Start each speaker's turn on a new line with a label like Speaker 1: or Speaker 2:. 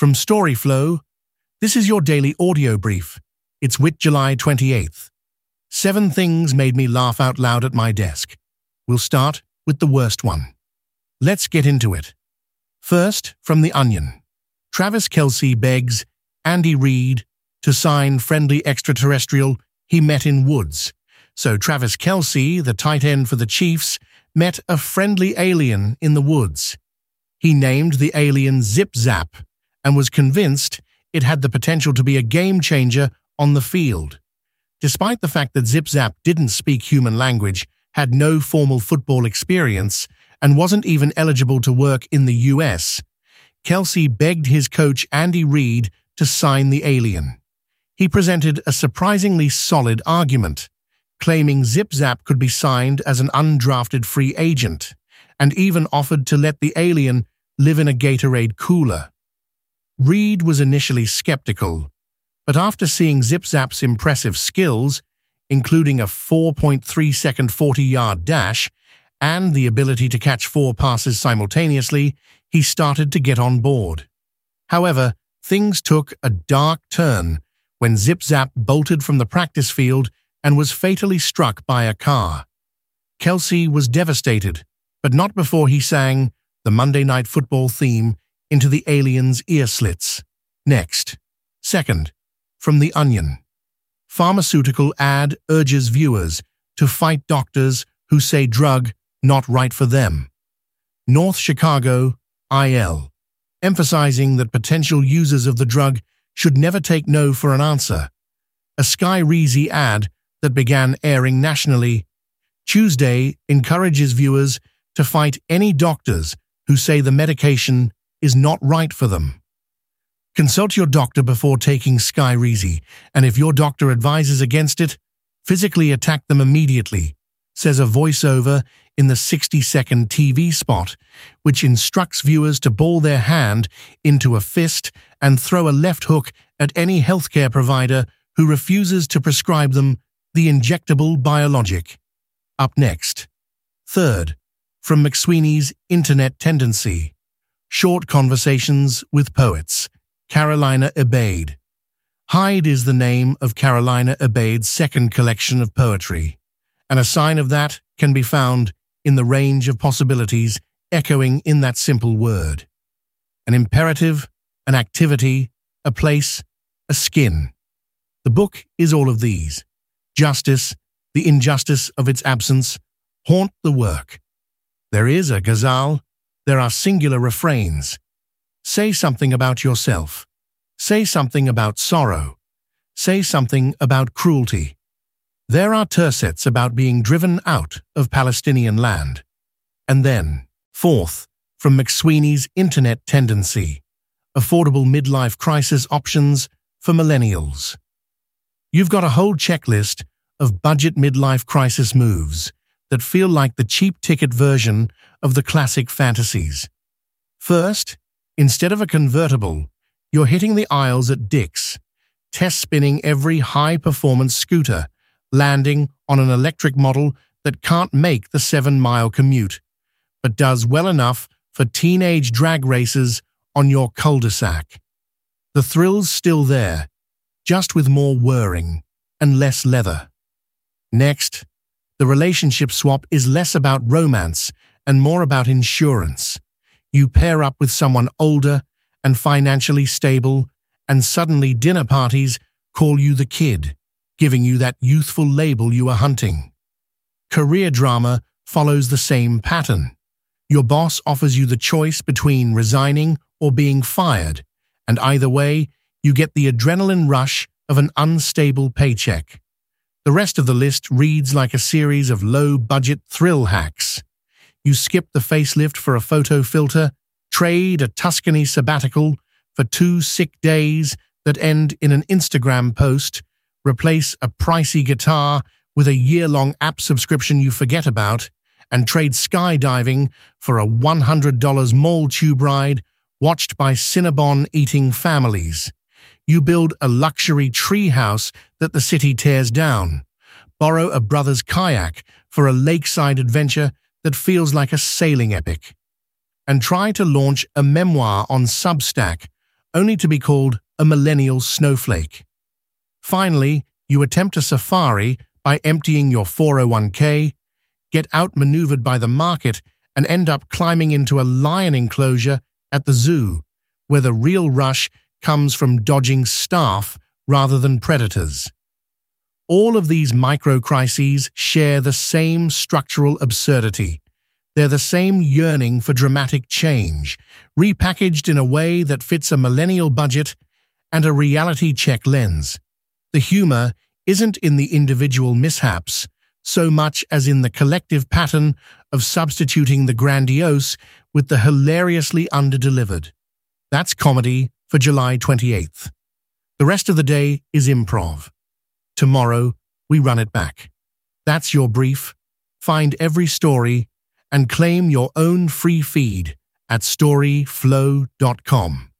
Speaker 1: From Storyflow, this is your daily audio brief. It's July 28th. 7 things made me laugh out loud at my desk. We'll start with the worst one. Let's get into it. First, from The Onion. Travis Kelce begs Andy Reid to sign friendly extraterrestrial he met in woods. So Travis Kelce, the tight end for the Chiefs, met a friendly alien in the woods. He named the alien Zip Zap and was convinced it had the potential to be a game-changer on the field. Despite the fact that Zip Zap didn't speak human language, had no formal football experience, and wasn't even eligible to work in the US, Kelce begged his coach Andy Reid to sign the alien. He presented a surprisingly solid argument, claiming Zip Zap could be signed as an undrafted free agent, and even offered to let the alien live in a Gatorade cooler. Reid was initially skeptical, but after seeing Zip Zap's impressive skills, including a 4.3-second 40-yard dash and the ability to catch 4 passes simultaneously, he started to get on board. However, things took a dark turn when Zip Zap bolted from the practice field and was fatally struck by a car. Kelce was devastated, but not before he sang the Monday Night Football theme into the alien's ear slits. Next. Second, from The Onion. Pharmaceutical ad urges viewers to fight doctors who say drug not right for them. North Chicago, IL, emphasizing that potential users of the drug should never take no for an answer. A Skyrizi ad that began airing nationally Tuesday encourages viewers to fight any doctors who say the medication is not right for them. Consult your doctor before taking Skyrizi, and if your doctor advises against it, physically attack them immediately, says a voiceover in the 60-second TV spot, which instructs viewers to ball their hand into a fist and throw a left hook at any healthcare provider who refuses to prescribe them the injectable biologic. Up next. Third, from McSweeney's Internet Tendency. Short Conversations with Poets. Carolina Ebaid. Hyde is the name of Carolina Ebaid's second collection of poetry, and a sign of that can be found in the range of possibilities echoing in that simple word. An imperative, an activity, a place, a skin. The book is all of these. Justice, the injustice of its absence, haunt the work. There is a ghazal, there are singular refrains. Say something about yourself. Say something about sorrow. Say something about cruelty. There are tercets about being driven out of Palestinian land. And then, fourth, from McSweeney's Internet Tendency. Affordable midlife crisis options for millennials. You've got a whole checklist of budget midlife crisis moves that feel like the cheap ticket version of the classic fantasies. First, instead of a convertible, you're hitting the aisles at Dick's, test-spinning every high-performance scooter, landing on an electric model that can't make the 7-mile commute, but does well enough for teenage drag races on your cul-de-sac. The thrill's still there, just with more whirring and less leather. Next, the relationship swap is less about romance and more about insurance. You pair up with someone older and financially stable, and suddenly dinner parties call you the kid, giving you that youthful label you are hunting. Career drama follows the same pattern. Your boss offers you the choice between resigning or being fired, and either way, you get the adrenaline rush of an unstable paycheck. The rest of the list reads like a series of low-budget thrill hacks. You skip the facelift for a photo filter, trade a Tuscany sabbatical for 2 sick days that end in an Instagram post, replace a pricey guitar with a year-long app subscription you forget about, and trade skydiving for a $100 mall tube ride watched by Cinnabon-eating families. You build a luxury treehouse that the city tears down, borrow a brother's kayak for a lakeside adventure that feels like a sailing epic, and try to launch a memoir on Substack, only to be called a millennial snowflake. Finally, you attempt a safari by emptying your 401k, get outmaneuvered by the market, and end up climbing into a lion enclosure at the zoo, where the real rush comes from dodging staff rather than predators. All of these micro-crises share the same structural absurdity. They're the same yearning for dramatic change, repackaged in a way that fits a millennial budget and a reality check lens. The humor isn't in the individual mishaps so much as in the collective pattern of substituting the grandiose with the hilariously underdelivered. That's comedy for July 28th. The rest of the day is improv. Tomorrow, we run it back. That's your brief. Find every story and claim your own free feed at storyflow.com.